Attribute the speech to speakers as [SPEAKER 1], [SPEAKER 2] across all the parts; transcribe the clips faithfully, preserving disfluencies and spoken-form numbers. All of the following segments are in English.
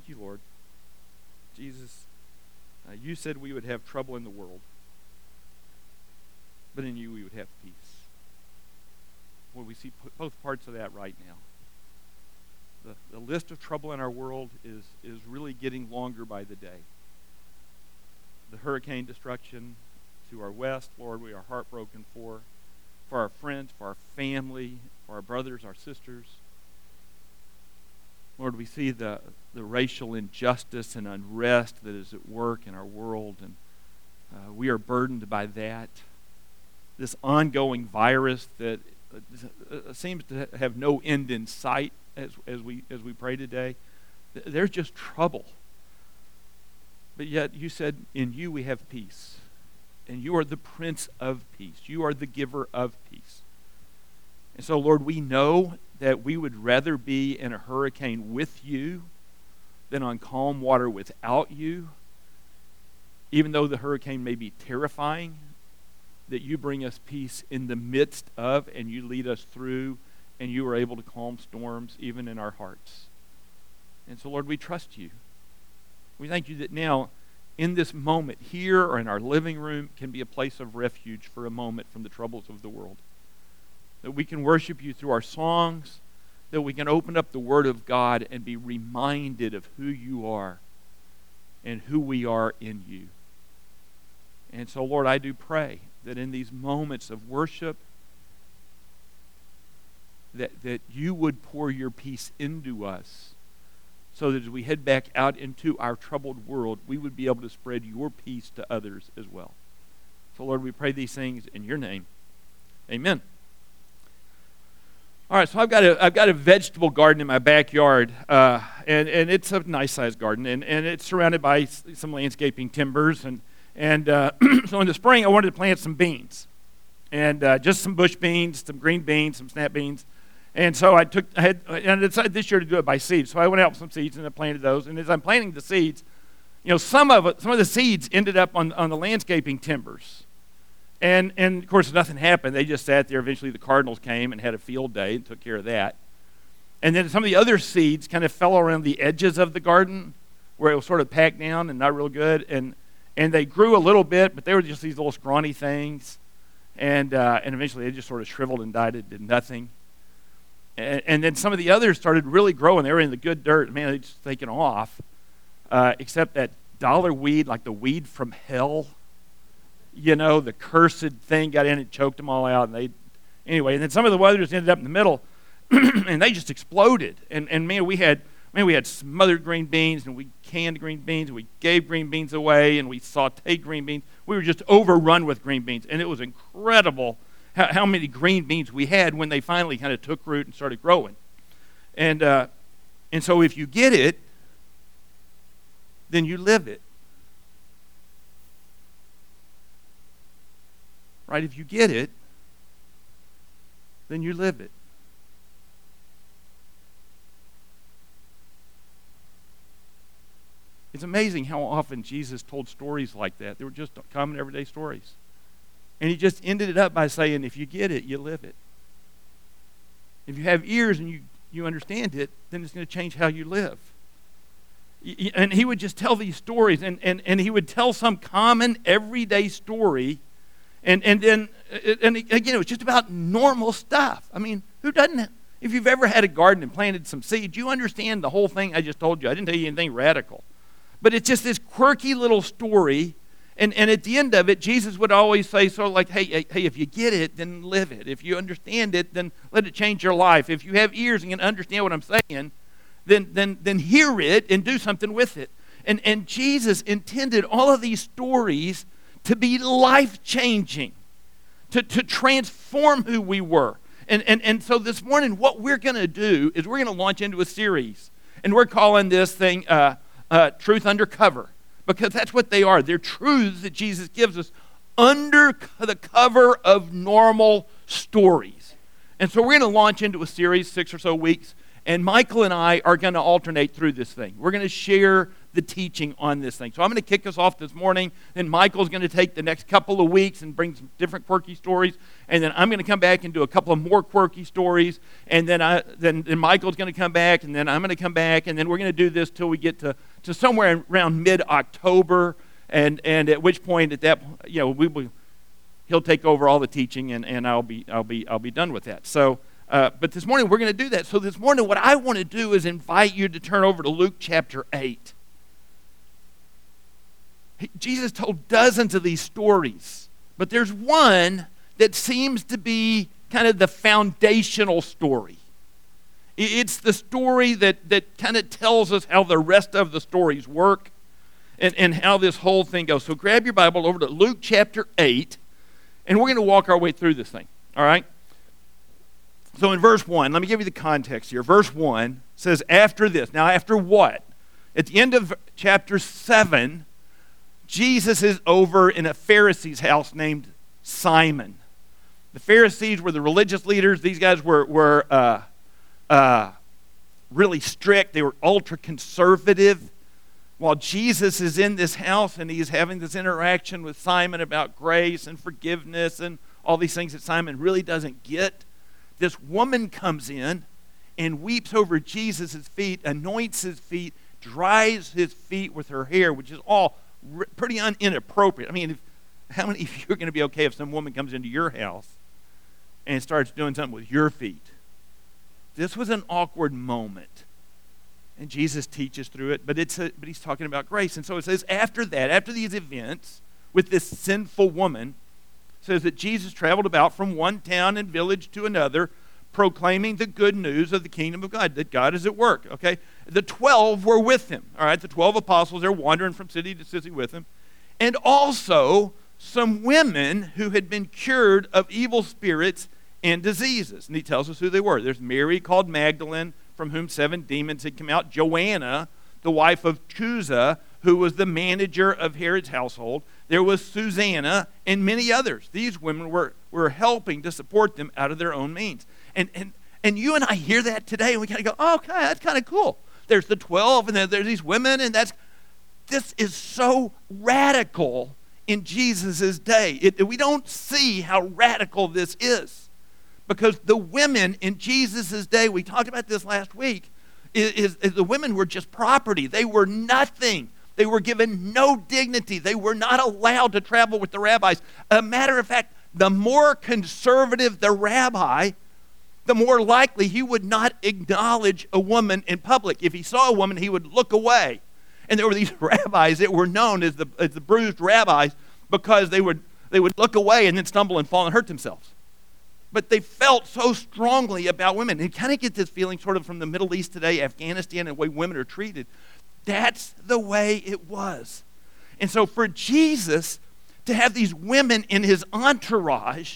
[SPEAKER 1] thank you, Lord. Jesus, uh, you said we would have trouble in the world, but in you we would have peace. Lord, we see p- both parts of that right now. The, the list of trouble in our world is, is really getting longer by the day. The hurricane destruction to our west, Lord, we are heartbroken for. For our friends, for our family, for our brothers, our sisters. Lord, we see the, the racial injustice and unrest that is at work in our world, and uh, we are burdened by that. This ongoing virus that uh, seems to have no end in sight as, as we as we pray today. There's just trouble. But yet you said, in you we have peace. And you are the Prince of Peace. You are the giver of peace. And so, Lord, we know that we would rather be in a hurricane with you than on calm water without you. Even though the hurricane may be terrifying, that you bring us peace in the midst of, and you lead us through, and you are able to calm storms even in our hearts. And so, Lord, we trust you. We thank you that now, in this moment, here or in our living room, can be a place of refuge for a moment from the troubles of the world. That we can worship you through our songs, that we can open up the Word of God and be reminded of who you are and who we are in you. And so, Lord, I do pray that in these moments of worship, that, that you would pour your peace into us, so that as we head back out into our troubled world, we would be able to spread your peace to others as well. So, Lord, we pray these things in your name. Amen. All right, so I've got a I've got a vegetable garden in my backyard, uh, and and it's a nice sized garden, and, and it's surrounded by some landscaping timbers, and and uh, so in the spring I wanted to plant some beans, and uh, just some bush beans, some green beans, some snap beans. And so I took, I had, and I decided this year to do it by seed. So I went out with some seeds and I planted those. And as I'm planting the seeds, you know, some of it, some of the seeds ended up on, on the landscaping timbers. And and of course nothing happened. They just sat there. Eventually the cardinals came and had a field day and took care of that. And then some of the other seeds kind of fell around the edges of the garden, where it was sort of packed down and not real good. And and they grew a little bit, but they were just these little scrawny things. And uh, and eventually they just sort of shriveled and died. It did nothing. And, and then some of the others started really growing. They were in the good dirt. Man, they just taken off. Uh, except that dollar weed, like the weed from hell, you know, the cursed thing got in and choked them all out. And they, anyway, and then some of the others ended up in the middle, and they just exploded. And and man, we had man, we had smothered green beans, and we canned green beans, and we gave green beans away, and we sauteed green beans. We were just overrun with green beans, and it was incredible How, how many green beans we had when they finally kind of took root and started growing. And uh, and so if you get it, then you live it. Right? If you get it, then you live it. It's amazing how often Jesus told stories like that. They were just common everyday stories. And he just ended it up by saying, if you get it, you live it. If you have ears and you, you understand it, then it's going to change how you live. And he would just tell these stories, and, and, and he would tell some common everyday story, and, and then, and again, it was just about normal stuff. I mean, who doesn't, if you've ever had a garden and planted some seeds, you understand the whole thing I just told you. I didn't tell you anything radical. But it's just this quirky little story. And and at the end of it, Jesus would always say, sort of like, hey, hey, hey, if you get it, then live it. If you understand it, then let it change your life. If you have ears and can understand what I'm saying, then then then hear it and do something with it. And and Jesus intended all of these stories to be life-changing, to, to transform who we were. And, and, and so this morning, what we're going to do is we're going to launch into a series. And we're calling this thing uh, uh, Truth Undercover. Because that's what they are. They're truths that Jesus gives us under the cover of normal stories. And so we're going to launch into a series, six or so weeks, and Michael and I are going to alternate through this thing. We're going to share the teaching on this thing. So I'm going to kick us off this morning. Then Michael's going to take the next couple of weeks and bring some different quirky stories. And then I'm going to come back and do a couple of more quirky stories. And then I then, then Michael's going to come back, and then I'm going to come back, and then we're going to do this till we get to, to somewhere around mid-October. And and at which point, at that, you know, we will. He'll take over all the teaching, and, and I'll be I'll be I'll be done with that. So, uh, but this morning we're going to do that. So this morning, what I want to do is invite you to turn over to Luke chapter eight. He, Jesus told dozens of these stories, but there's one that seems to be kind of the foundational story. It's the story that that kind of tells us how the rest of the stories work, and and how this whole thing goes. So grab your Bible over to Luke chapter eight. And we're going to walk our way through this thing, all right? So in verse one, let me give you the context here. Verse one says, after this. Now, after what? At the end of chapter seven, Jesus is over in a Pharisee's house named Simon. The Pharisees were the religious leaders. These guys were, were uh, uh, really strict. They were ultra-conservative. While Jesus is in this house and he's having this interaction with Simon about grace and forgiveness and all these things that Simon really doesn't get, this woman comes in and weeps over Jesus' feet, anoints his feet, dries his feet with her hair, which is all r- pretty un- inappropriate. I mean, if, how many of you are going to be okay if some woman comes into your house and starts doing something with your feet? This was an awkward moment. And Jesus teaches through it, but it's a, but he's talking about grace. And so it says, after that, after these events with this sinful woman, it says that Jesus traveled about from one town and village to another, proclaiming the good news of the kingdom of God, that God is at work, okay? The twelve were with him, all right? The twelve apostles, they're wandering from city to city with him. And also some women who had been cured of evil spirits and diseases. And he tells us who they were. There's Mary called Magdalene, from whom seven demons had come out. Joanna, the wife of Chuza, who was the manager of Herod's household. There was Susanna and many others. These women were, were helping to support them out of their own means. And and and you and I hear that today, and we kind of go, oh, okay, that's kind of cool. There's the twelve, and then there's these women, and that's, this is so radical in Jesus' day. It, we don't see how radical this is. Because the women in Jesus' day, we talked about this last week, is, is, is the women were just property. They were nothing. They were given no dignity. They were not allowed to travel with the rabbis. A matter of fact, the more conservative the rabbi, the more likely he would not acknowledge a woman in public. If he saw a woman, he would look away. And there were these rabbis that were known as the, as the bruised rabbis because they would, they would look away and then stumble and fall and hurt themselves. But they felt so strongly about women. And you kind of get this feeling sort of from the Middle East today, Afghanistan, and the way women are treated. That's the way it was. And so for Jesus to have these women in his entourage,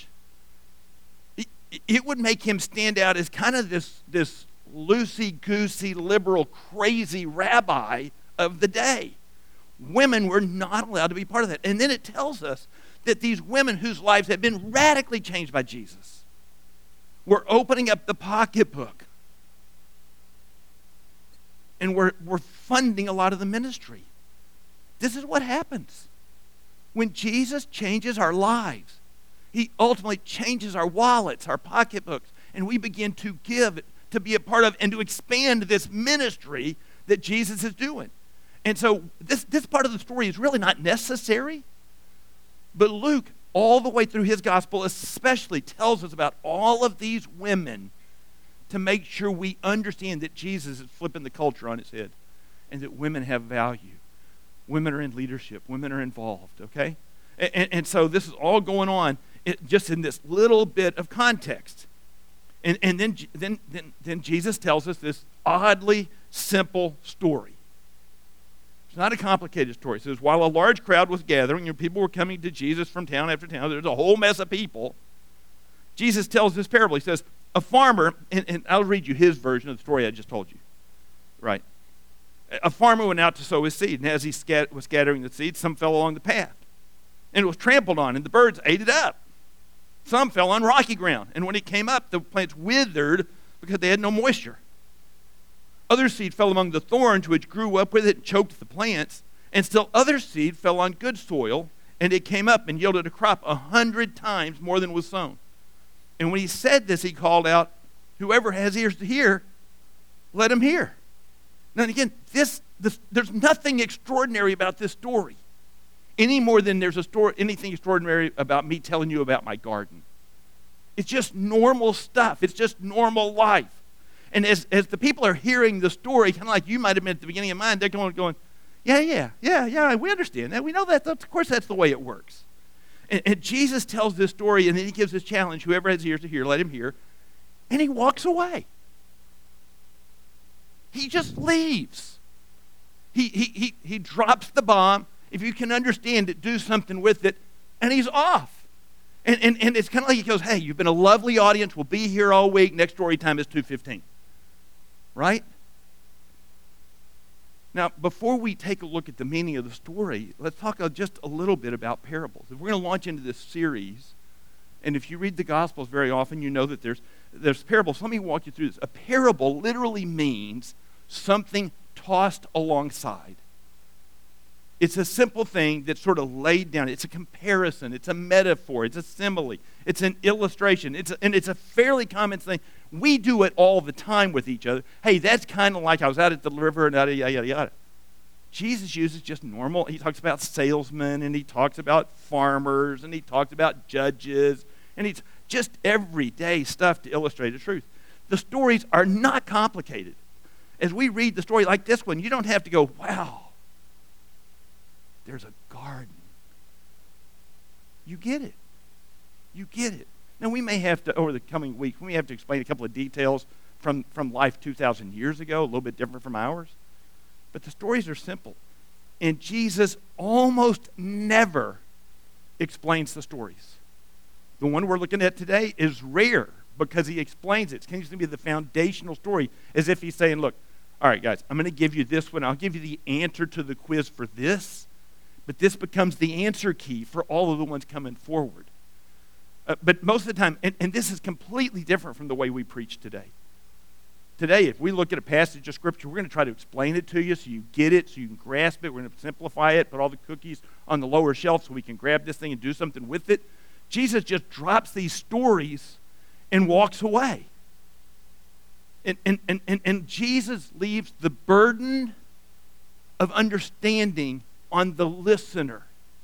[SPEAKER 1] it, it would make him stand out as kind of this, this loosey-goosey, liberal, crazy rabbi of the day. Women were not allowed to be part of that. And then it tells us that these women whose lives had been radically changed by Jesus were opening up the pocketbook and we're, we're funding a lot of the ministry. This is what happens. When Jesus changes our lives, he ultimately changes our wallets, our pocketbooks, and we begin to give, to be a part of, and to expand this ministry that Jesus is doing. And so this, this part of the story is really not necessary, but Luke, all the way through his gospel, especially tells us about all of these women to make sure we understand that Jesus is flipping the culture on its head and that women have value. Women are in leadership. Women are involved, okay? And, and, and so this is all going on it, just in this little bit of context. And, and then, then, then, then Jesus tells us this oddly simple story. It's not a complicated story. It says, while a large crowd was gathering and people were coming to Jesus from town after town, there's a whole mess of people. Jesus tells this parable. He says, a farmer, and, and I'll read you his version of the story I just told you. Right. A farmer went out to sow his seed, and as he scat- was scattering the seed, some fell along the path. And it was trampled on, and the birds ate it up. Some fell on rocky ground, and when it came up, the plants withered because they had no moisture. Other seed fell among the thorns, which grew up with it and choked the plants. And still other seed fell on good soil, and it came up and yielded a crop a hundred times more than was sown. And when he said this, he called out, whoever has ears to hear, let him hear. Now again, this, this there's nothing extraordinary about this story, any more than there's a story, anything extraordinary about me telling you about my garden. It's just normal stuff. It's just normal life. And as, as the people are hearing the story, kind of like you might have been at the beginning of mine, they're going, going, yeah, yeah, yeah, yeah, we understand that. We know that. That's, of course, that's the way it works. And, and Jesus tells this story, and then he gives this challenge, whoever has ears to hear, let him hear. And he walks away. He just leaves. He, he, he, he drops the bomb. If you can understand it, do something with it. And he's off. And, and, and it's kind of like he goes, hey, you've been a lovely audience. We'll be here all week. Next story time is two fifteen. Right? Now, before we take a look at the meaning of the story, let's talk just a little bit about parables. If we're going to launch into this series, and if you read the Gospels very often, you know that there's, there's parables. Let me walk you through this. A parable literally means something tossed alongside. It's a simple thing that's sort of laid down. It's a comparison. It's a metaphor. It's a simile. It's an illustration. It's a, and it's a fairly common thing. We do it all the time with each other. Hey, that's kind of like I was out at the river and yada, yada, yada, yada. Jesus uses just normal. He talks about salesmen, and he talks about farmers, and he talks about judges, and he's just everyday stuff to illustrate the truth. The stories are not complicated. As we read the story like this one, you don't have to go, wow, there's a garden. You get it. You get it. Now, we may have to, over the coming weeks, we may have to explain a couple of details from, from life two thousand years ago, a little bit different from ours. But the stories are simple. And Jesus almost never explains the stories. The one we're looking at today is rare because he explains it. It's going to be the foundational story, as if he's saying, look, all right, guys, I'm going to give you this one. I'll give you the answer to the quiz for this. But this becomes the answer key for all of the ones coming forward. Uh, but most of the time, and, and this is completely different from the way we preach today. Today, if we look at a passage of Scripture, we're going to try to explain it to you so you get it, so you can grasp it. We're going to simplify it, put all the cookies on the lower shelf so we can grab this thing and do something with it. Jesus just drops these stories and walks away. And, and, and, and, and Jesus leaves the burden of understanding on the listener.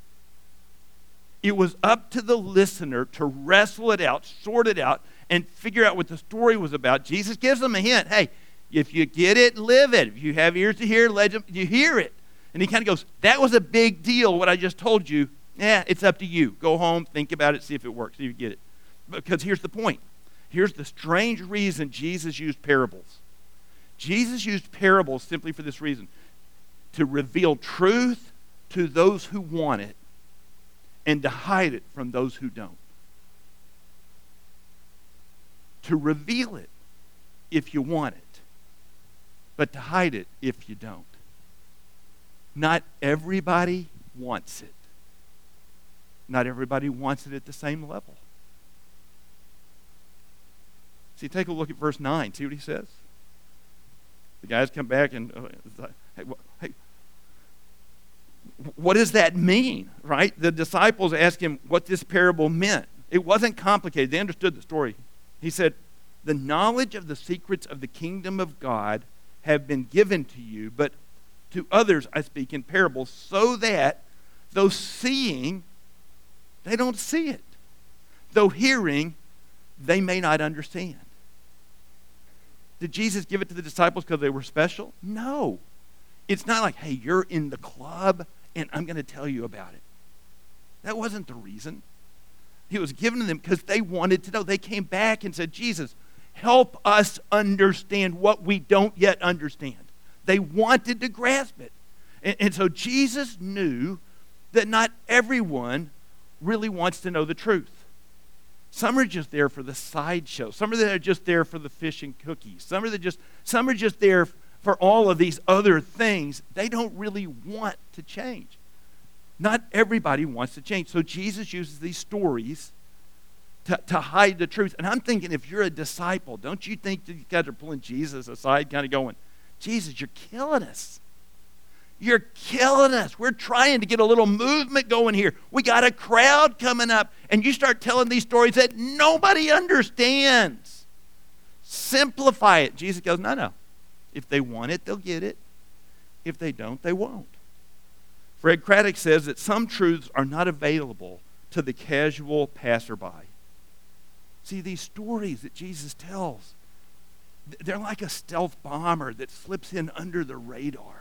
[SPEAKER 1] It was up to the listener to wrestle it out, sort it out, and figure out what the story was about. Jesus gives them a hint. Hey, if you get it, live it. If you have ears to hear, let them, you hear it. And he kind of goes, that was a big deal, what I just told you. Yeah, it's up to you. Go home, think about it, see if it works, see if you get it. Because here's the point. Here's the strange reason Jesus used parables. Jesus used parables simply for this reason. To reveal truth to those who want it, and to hide it from those who don't. To reveal it if you want it, but to hide it if you don't. Not everybody wants it. Not everybody wants it at the same level. See, take a look at verse nine. See what he says? The guys come back and, uh, hey, hey, what does that mean, right? The disciples asked him what this parable meant. It wasn't complicated. They understood the story. He said, the knowledge of the secrets of the kingdom of God have been given to you, but to others I speak in parables, so that though seeing, they don't see it. Though hearing, they may not understand. Did Jesus give it to the disciples because they were special? No. It's not like, hey, you're in the club and I'm going to tell you about it. That wasn't the reason. He was given to them because they wanted to know. They came back and said, Jesus, help us understand what we don't yet understand. They wanted to grasp it. And, and so Jesus knew that not everyone really wants to know the truth. Some are just there for the sideshow. Some are there just there for the fish and cookies. Some are just some are just there for all of these other things. They don't really want to change. Not everybody wants to change. So Jesus uses these stories to, to hide the truth. And I'm thinking, if you're a disciple, don't you think that you guys are pulling Jesus aside, kind of going, Jesus, you're killing us. You're killing us. We're trying to get a little movement going here. We got a crowd coming up. And you start telling these stories that nobody understands. Simplify it. Jesus goes, no, no. If they want it, they'll get it. If they don't, they won't. Fred Craddock says that some truths are not available to the casual passerby. See, these stories that Jesus tells, they're like a stealth bomber that slips in under the radar.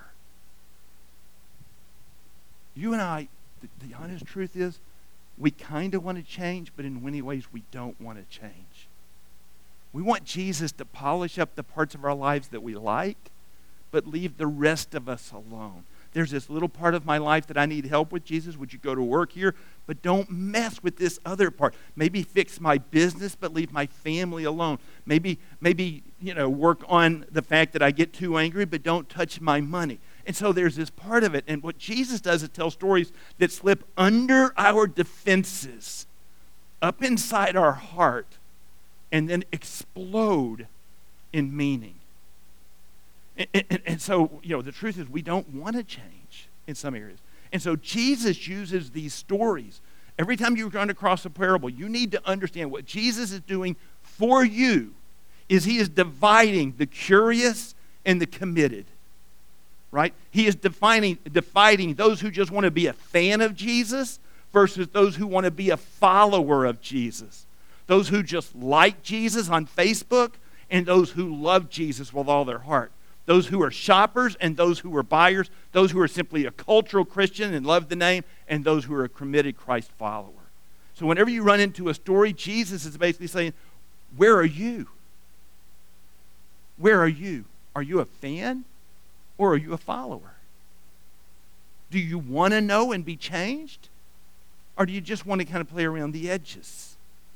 [SPEAKER 1] You and I, the, the honest truth is, we kind of want to change, but in many ways we don't want to change. We want Jesus to polish up the parts of our lives that we like, but leave the rest of us alone. There's this little part of my life that I need help with, Jesus. Would you go to work here? But don't mess with this other part. Maybe fix my business, but leave my family alone. Maybe, maybe you know, work on the fact that I get too angry, but don't touch my money. And so there's this part of it. And what Jesus does is tell stories that slip under our defenses, up inside our heart, and then explode in meaning. And, and, and so, you know, the truth is we don't want to change in some areas. And so Jesus uses these stories. Every time you run across a parable, you need to understand what Jesus is doing for you is he is dividing the curious and the committed. Right? He is defining, dividing those who just want to be a fan of Jesus versus those who want to be a follower of Jesus. Those who just like Jesus on Facebook and those who love Jesus with all their heart. Those who are shoppers and those who are buyers. Those who are simply a cultural Christian and love the name, and those who are a committed Christ follower. So whenever you run into a story, Jesus is basically saying, where are you? Where are you? Are you a fan? Or are you a follower? Do you want to know and be changed? Or do you just want to kind of play around the edges?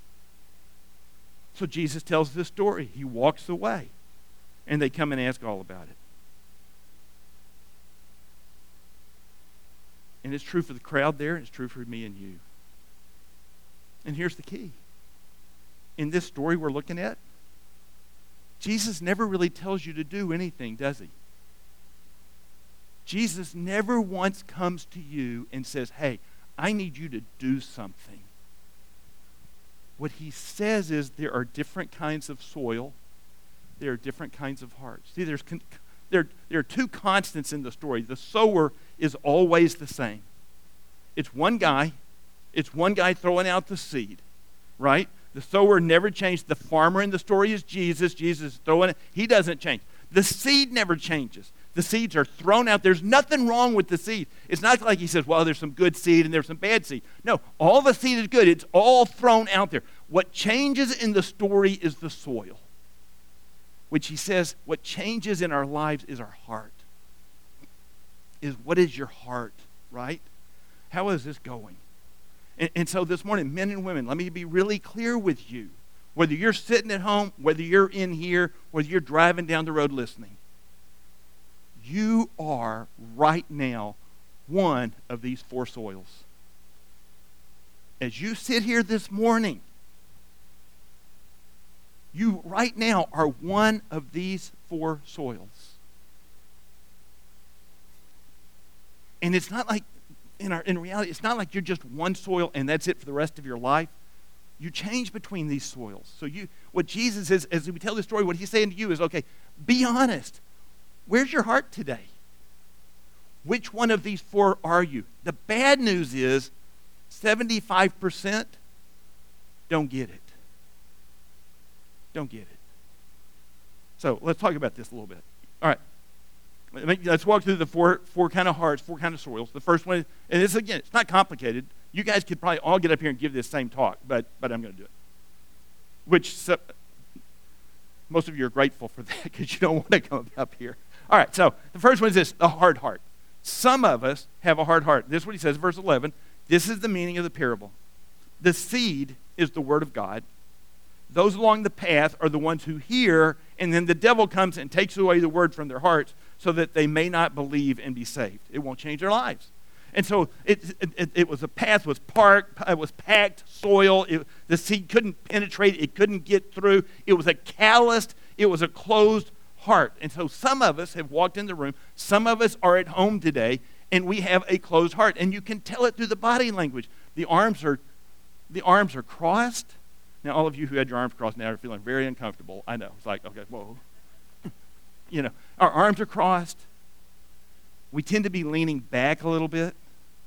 [SPEAKER 1] So Jesus tells this story. He walks away. And they come and ask all about it. And it's true for the crowd there. And it's true for me and you. And here's the key. In this story we're looking at, Jesus never really tells you to do anything, does he? Jesus never once comes to you and says, hey, I need you to do something. What he says is there are different kinds of soil. There are different kinds of hearts. See, there's con- there, there are two constants in the story. The sower is always the same. It's one guy. It's one guy throwing out the seed, right? The sower never changed. The farmer in the story is Jesus. Jesus is throwing it. He doesn't change. The seed never changes. The seeds are thrown out. There's nothing wrong with the seed. It's not like he says, well, there's some good seed and there's some bad seed. No, all the seed is good. It's all thrown out there. What changes in the story is the soil, which he says what changes in our lives is our heart. Is what is your heart, right? How is this going? And, and so this morning, men and women, let me be really clear with you. Whether you're sitting at home, whether you're in here, whether you're driving down the road listening, you are right now one of these four soils. As you sit here this morning, you right now are one of these four soils. And it's not like, in our in reality, it's not like you're just one soil and that's it for the rest of your life. You change between these soils. So you, what Jesus is, as we tell this story, what he's saying to you is, okay, be honest. Where's your heart today? Which one of these four are you? The bad news is seventy-five percent don't get it. Don't get it. So let's talk about this a little bit. All right. Let's walk through the four four kind of hearts, four kind of soils. The first one, and this again, it's not complicated. You guys could probably all get up here and give this same talk, but but I'm going to do it. Which so, most of you are grateful for that because you don't want to come up here. All right, so the first one is this, the hard heart. Some of us have a hard heart. This is what he says, verse eleven. This is the meaning of the parable. The seed is the word of God. Those along the path are the ones who hear, and then the devil comes and takes away the word from their hearts so that they may not believe and be saved. It won't change their lives. And so it, it, it was a path, was parked, it was packed soil. It, the seed couldn't penetrate. It couldn't get through. It was a calloused, it was a closed heart. And so some of us have walked in the room, some of us are at home today, and we have a closed heart. And you can tell it through the body language. The arms are, the arms are crossed. Now, all of you who had your arms crossed now are feeling very uncomfortable. I know. It's like, okay, whoa. You know, our arms are crossed. We tend to be leaning back a little bit.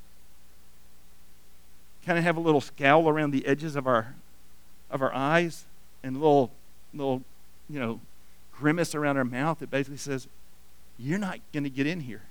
[SPEAKER 1] Kind of have a little scowl around the edges of our of our eyes, and a little little, you know, grimace around our mouth that basically says, you're not going to get in here.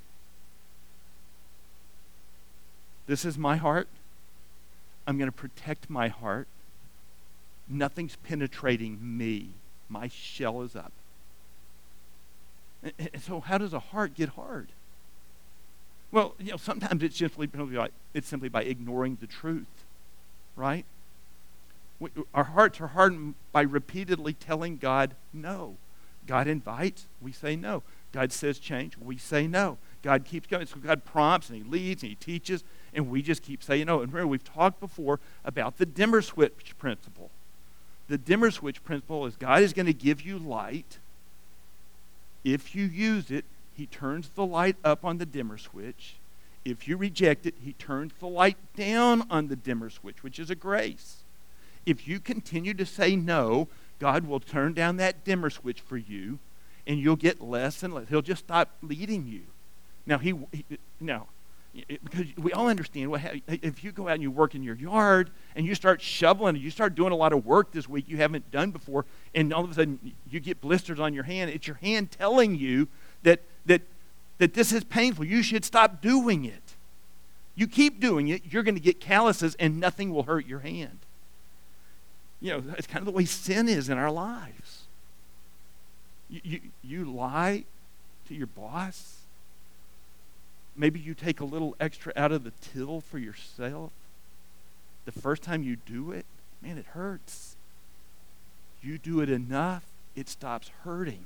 [SPEAKER 1] This is my heart. I'm going to protect my heart. Nothing's penetrating me. My shell is up. And, and so how does a heart get hard? Well, you know, sometimes it's simply by, it's simply by ignoring the truth, right? We, our hearts are hardened by repeatedly telling God no. God invites, we say no. God says change, we say no. God keeps going. So God prompts and he leads and he teaches, and we just keep saying no. And remember, we've talked before about the dimmer switch principle. The dimmer switch principle is God is going to give you light. If you use it, he turns the light up on the dimmer switch. If you reject it, he turns the light down on the dimmer switch, which is a grace. If you continue to say no, God will turn down that dimmer switch for you, and you'll get less and less. He'll just stop leading you. Now, he, he now, because we all understand, what if you go out and you work in your yard, and you start shoveling, and you start doing a lot of work this week you haven't done before, and all of a sudden you get blisters on your hand, it's your hand telling you that that that this is painful. You should stop doing it. You keep doing it, you're going to get calluses, and nothing will hurt your hand. You know, it's kind of the way sin is in our lives. You, you, you lie to your boss. Maybe you take a little extra out of the till for yourself. The first time you do it, man, it hurts. You do it enough, it stops hurting.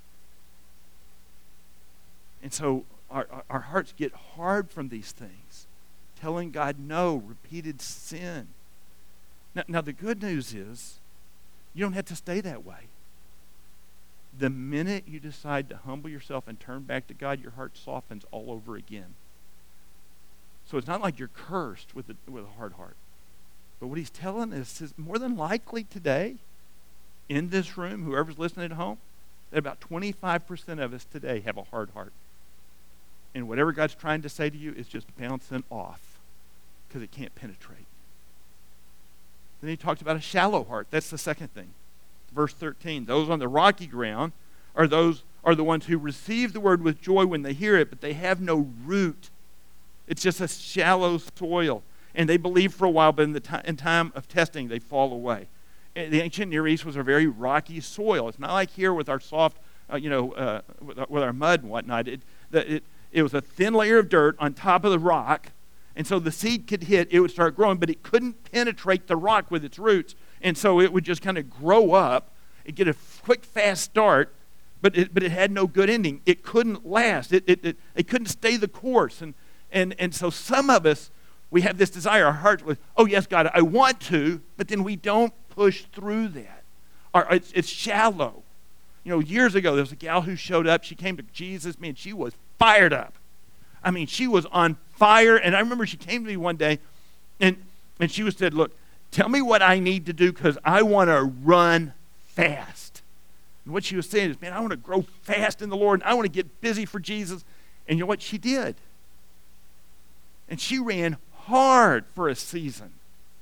[SPEAKER 1] And so our, our hearts get hard from these things. Telling God no, repeated sin. Now, now the good news is, you don't have to stay that way. The minute you decide to humble yourself and turn back to God, your heart softens all over again. So it's not like you're cursed with a, with a hard heart. But what he's telling us is more than likely today, in this room, whoever's listening at home, that about twenty-five percent of us today have a hard heart. And whatever God's trying to say to you is just bouncing off because it can't penetrate. Then he talked about a shallow heart. That's the second thing. Verse thirteen, those on the rocky ground are those are the ones who receive the word with joy when they hear it, but they have no root. It's just a shallow soil. And they believe for a while, but in the time, in time of testing, they fall away. And the ancient Near East was a very rocky soil. It's not like here with our soft, uh, you know, uh, with, with our mud and whatnot. It, the, it, it was a thin layer of dirt on top of the rock, and so the seed could hit, it would start growing, but it couldn't penetrate the rock with its roots. And so it would just kind of grow up and get a quick, fast start, but it, but it had no good ending. It couldn't last. It, it, it, it couldn't stay the course. And, and, and so some of us, we have this desire, our heart was, oh, yes, God, I want to, but then we don't push through that. Or it's, it's shallow. You know, years ago, there was a gal who showed up. She came to Jesus. Man, she was fired up. I mean, she was on fire. And I remember she came to me one day, and, and she was said, look, tell me what I need to do because I want to run fast. And what she was saying is, man, I want to grow fast in the Lord, and I want to get busy for Jesus. And you know what? She did. And she ran hard for a season.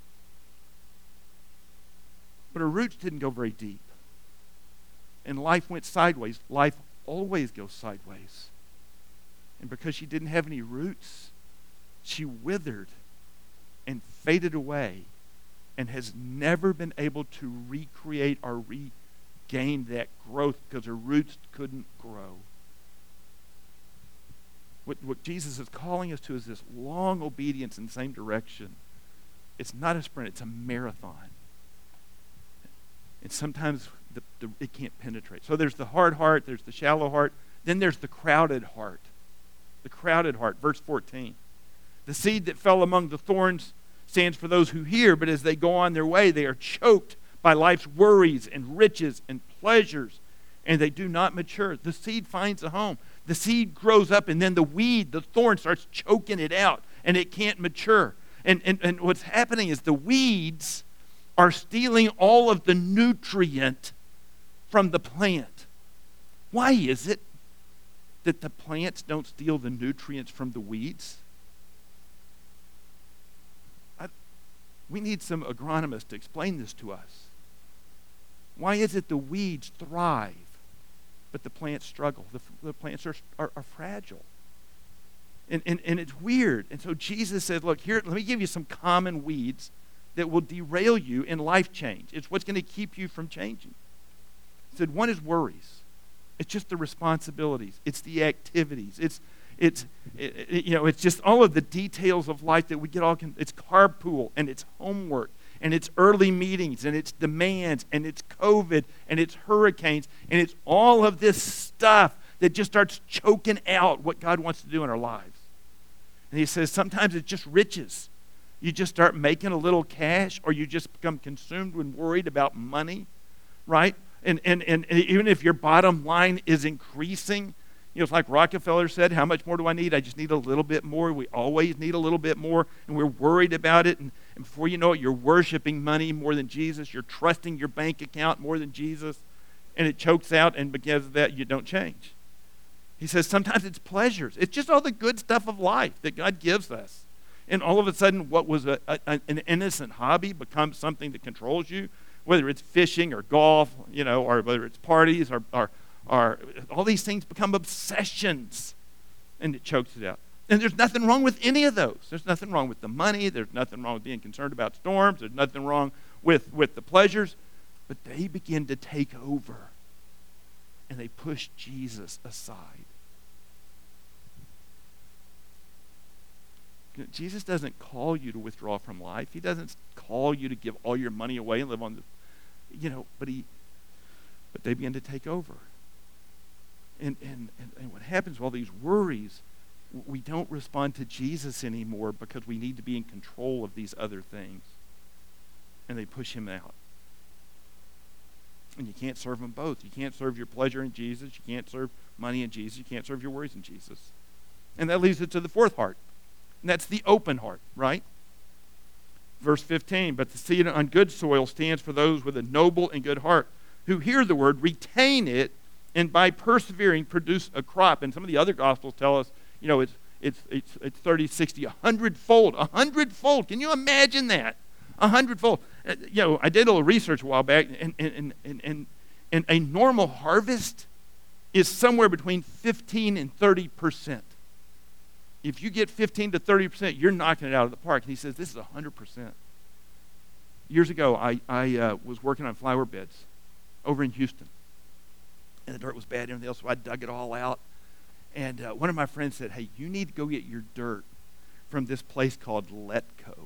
[SPEAKER 1] But her roots didn't go very deep. And life went sideways. Life always goes sideways. And because she didn't have any roots, she withered and faded away and has never been able to recreate or regain that growth because her roots couldn't grow. What, what Jesus is calling us to is this long obedience in the same direction. It's not a sprint, it's a marathon. And sometimes the, the, it can't penetrate. So there's the hard heart, there's the shallow heart, then there's the crowded heart. The crowded heart, verse fourteen. The seed that fell among the thorns stands for those who hear, but as they go on their way, they are choked by life's worries and riches and pleasures, and they do not mature. The seed finds a home. The seed grows up, and then the weed, the thorn, starts choking it out, and it can't mature. And, and, and what's happening is the weeds are stealing all of the nutrient from the plant. Why is it that the plants don't steal the nutrients from the weeds? I, we need some agronomists to explain this to us. Why is it the weeds thrive, but the plants struggle? The, the plants are, are, are fragile. And, and, and it's weird. And so Jesus says, look, here, let me give you some common weeds that will derail you in life change. It's what's going to keep you from changing. He said, one is worries. It's just the responsibilities. It's the activities. It's, it's it, it, you know, it's just all of the details of life that we get all, con- it's carpool, and it's homework, and it's early meetings, and it's demands, and it's COVID, and it's hurricanes, and it's all of this stuff that just starts choking out what God wants to do in our lives. And he says sometimes it's just riches. You just start making a little cash, or you just become consumed and worried about money, right? And, and, and even if your bottom line is increasing, you know, it's like Rockefeller said, how much more do I need? I just need a little bit more. We always need a little bit more, and we're worried about it. And, and before you know it, you're worshiping money more than Jesus. You're trusting your bank account more than Jesus, and it chokes out, and because of that, you don't change. He says sometimes it's pleasures. It's just all the good stuff of life that God gives us. And all of a sudden, what was a, a, an innocent hobby becomes something that controls you, whether it's fishing or golf, you know, or whether it's parties, or, or, or all these things become obsessions, and it chokes it out. And there's nothing wrong with any of those. There's nothing wrong with the money. There's nothing wrong with being concerned about storms. There's nothing wrong with, with the pleasures. But they begin to take over, and they push Jesus aside. Jesus doesn't call you to withdraw from life. He doesn't call you to give all your money away and live on the, you know, but he, but they begin to take over. And, and, and, and what happens, well, these worries, we don't respond to Jesus anymore because we need to be in control of these other things. And they push him out. And you can't serve them both. You can't serve your pleasure in Jesus. You can't serve money in Jesus. You can't serve your worries in Jesus. And that leads us to the fourth heart. And that's the open heart, right? Verse fifteen, but the seed on good soil stands for those with a noble and good heart, who hear the word, retain it, and by persevering produce a crop. And some of the other gospels tell us, you know, it's it's it's it's thirty, sixty, a hundredfold, a hundredfold. Can you imagine that? A hundredfold. Uh, you know, I did a little research a while back, and and, and, and, and a normal harvest is somewhere between fifteen and thirty percent. If you get fifteen to thirty percent, you're knocking it out of the park. And he says, this is one hundred percent. Years ago, I, I uh, was working on flower beds over in Houston. And the dirt was bad and everything else, so I dug it all out. And uh, one of my friends said, hey, you need to go get your dirt from this place called Letco.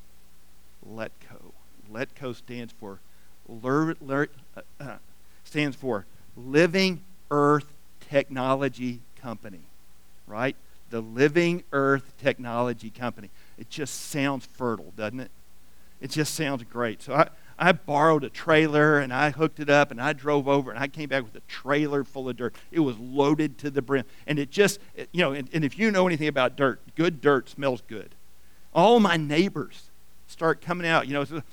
[SPEAKER 1] Letco. Letco stands for, lur, lur, uh, uh, stands for Living Earth Technology Company, right? The Living Earth Technology Company. It just sounds fertile, doesn't it? It just sounds great. So I, I borrowed a trailer, and I hooked it up, and I drove over, and I came back with a trailer full of dirt. It was loaded to the brim. And it just, you know, and, and if you know anything about dirt, good dirt smells good. All my neighbors start coming out, you know, it's,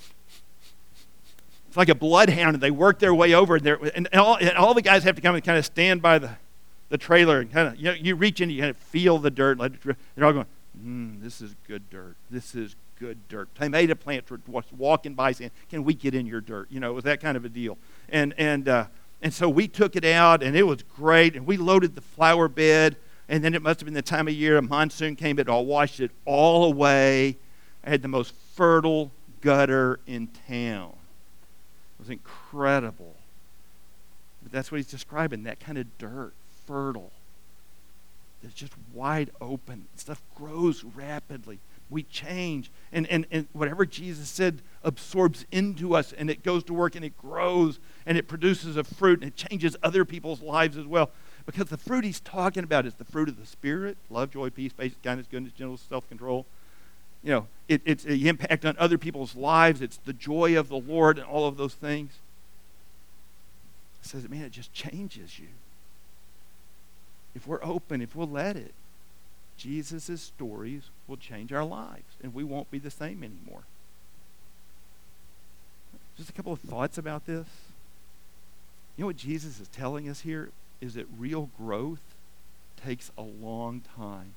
[SPEAKER 1] it's like a bloodhound, and they work their way over, and, and, all, and all the guys have to come and kind of stand by the the trailer, and kind of, you know, you reach in, you kind of feel the dirt. They're all going, mm, this is good dirt. This is good dirt. Tomato plants were walking by saying, can we get in your dirt? You know, it was that kind of a deal. And and uh, and so we took it out, and it was great, and we loaded the flower bed, and then it must have been the time of year a monsoon came, it all washed it all away. I had the most fertile gutter in town. It was incredible. But that's what he's describing, that kind of dirt. Fertile. It's just wide open. Stuff grows rapidly. We change. And, and, and whatever Jesus said absorbs into us, and it goes to work, and it grows, and it produces a fruit, and it changes other people's lives as well. Because the fruit he's talking about is the fruit of the Spirit: love, joy, peace, patience, kindness, goodness, gentleness, self-control. You know, it, it's the impact on other people's lives. It's the joy of the Lord and all of those things. says, man, it just changes you. If we're open, if we'll let it, Jesus' stories will change our lives, and we won't be the same anymore. Just a couple of thoughts about this. You know what Jesus is telling us here is that real growth takes a long time.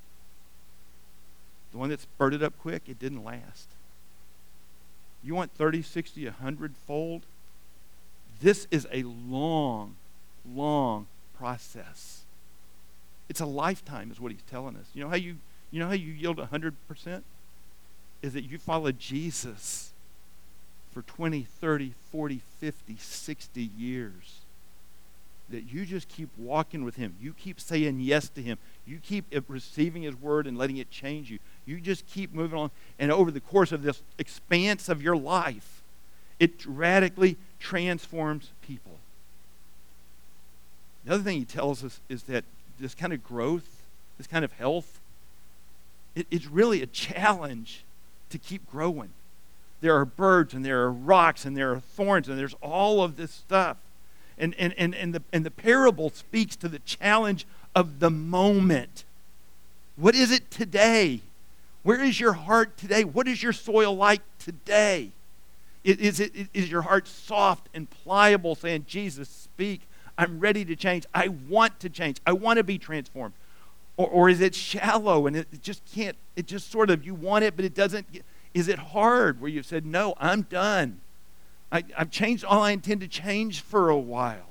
[SPEAKER 1] The one that's spurted up quick, it didn't last. You want thirty, sixty, one hundred fold? This is a long, long process. It's a lifetime is what he's telling us. You know how you, you know how you yield one hundred percent? Is that you follow Jesus for twenty, thirty, forty, fifty, sixty years. That you just keep walking with him. You keep saying yes to him. You keep receiving his word and letting it change you. You just keep moving on. And over the course of this expanse of your life, it radically transforms people. The other thing he tells us is that this kind of growth, this kind of health, it, it's really a challenge to keep growing. There are birds and there are rocks and there are thorns and there's all of this stuff. And, and, and, and, the, and the parable speaks to the challenge of the moment. What is it today? Where is your heart today? What is your soil like today? Is, it, is your heart soft and pliable, saying, Jesus, speak. I'm ready to change. I want to change. I want to be transformed. Or, or is it shallow and it just can't, it just sort of, you want it, but it doesn't get, is it hard where you've said, no, I'm done. I, I've changed all I intend to change for a while.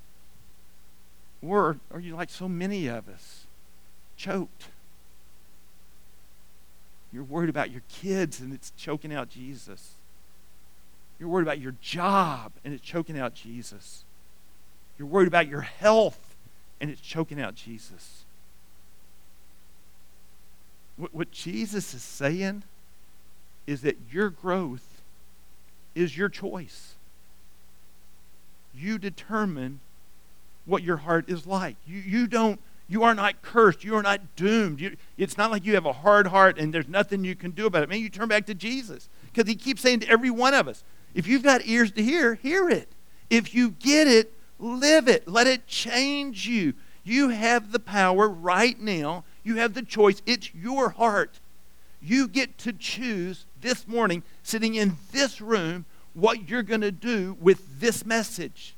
[SPEAKER 1] Or are you like so many of us, choked? You're worried about your kids and it's choking out Jesus. You're worried about your job and it's choking out Jesus. You're worried about your health and it's choking out Jesus. What, what Jesus is saying is that your growth is your choice. You determine what your heart is like. You, you don't, you are not cursed. You are not doomed. You, it's not like you have a hard heart and there's nothing you can do about it. Man, you turn back to Jesus. Because he keeps saying to every one of us, if you've got ears to hear, hear it. If you get it, live it. Let it change you. You have the power right now. You have the choice. It's your heart. You get to choose this morning, sitting in this room, what you're going to do with this message.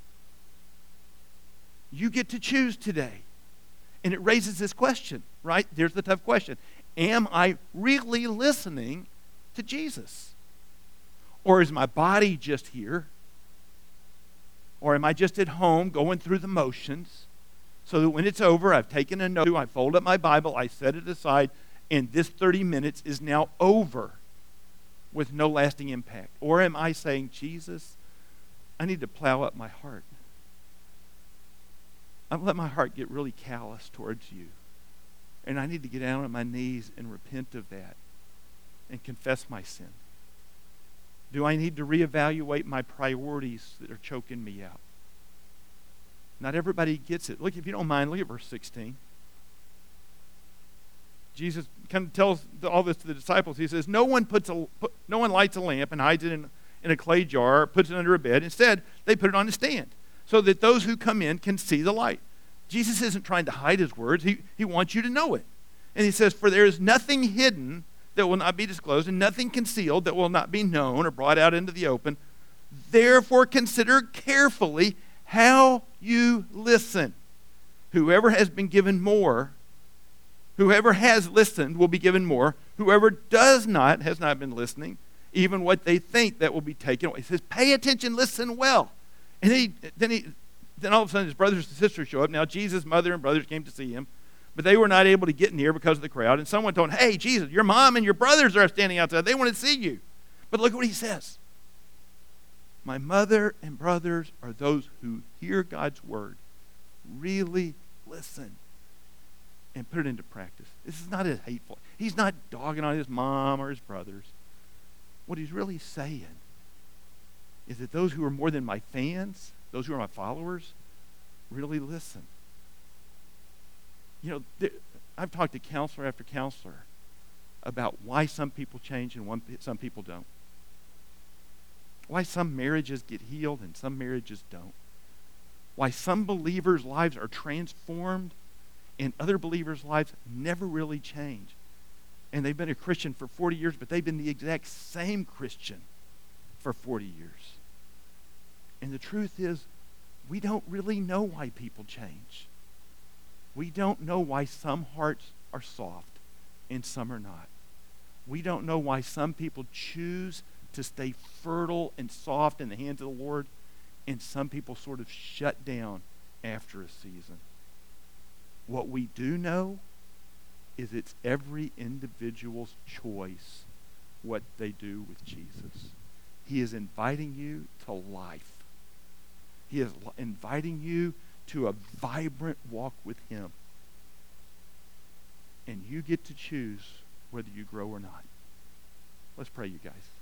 [SPEAKER 1] You get to choose today. And it raises this question, right? There's the tough question. Am I really listening to Jesus? Or is my body just here? Or am I just at home going through the motions so that when it's over, I've taken a note, I fold up my Bible, I set it aside, and this thirty minutes is now over with no lasting impact? Or am I saying, Jesus, I need to plow up my heart. I've let my heart get really callous towards you. And I need to get down on my knees and repent of that and confess my sin. Do I need to reevaluate my priorities that are choking me out? Not everybody gets it. Look, if you don't mind, look at verse sixteen. Jesus kind of tells all this to the disciples. He says, no one puts a put, no one lights a lamp and hides it in, in a clay jar or puts it under a bed. Instead, they put it on a stand so that those who come in can see the light. Jesus isn't trying to hide his words. He, he wants you to know it. And he says, for there is nothing hidden that will not be disclosed and nothing concealed that will not be known or brought out into the open. Therefore, consider carefully how you listen. Whoever has been given more, whoever has listened will be given more. Whoever does not, has not been listening, even what they think that will be taken away. He says, pay attention, listen well. And then, he, then, he, then all of a sudden his brothers and sisters show up. Now Jesus' mother and brothers came to see him, but they were not able to get near because of the crowd. And someone told him, hey, Jesus, your mom and your brothers are standing outside. They want to see you. But look what he says. My mother and brothers are those who hear God's word, really listen, and put it into practice. This is not as hateful. He's not dogging on his mom or his brothers. What he's really saying is that those who are more than my fans, those who are my followers, really listen. You know, there, I've talked to counselor after counselor about why some people change and one, some people don't. Why some marriages get healed and some marriages don't. why some believers' lives are transformed and other believers' lives never really change. And they've been a Christian for forty years, but they've been the exact same Christian for forty years. And the truth is, we don't really know why people change. We don't know why some hearts are soft and some are not. We don't know why some people choose to stay fertile and soft in the hands of the Lord, and some people sort of shut down after a season. What we do know is it's every individual's choice what they do with Jesus. He is inviting you to life. He is inviting you to a vibrant walk with him. And you get to choose whether you grow or not. Let's pray, you guys.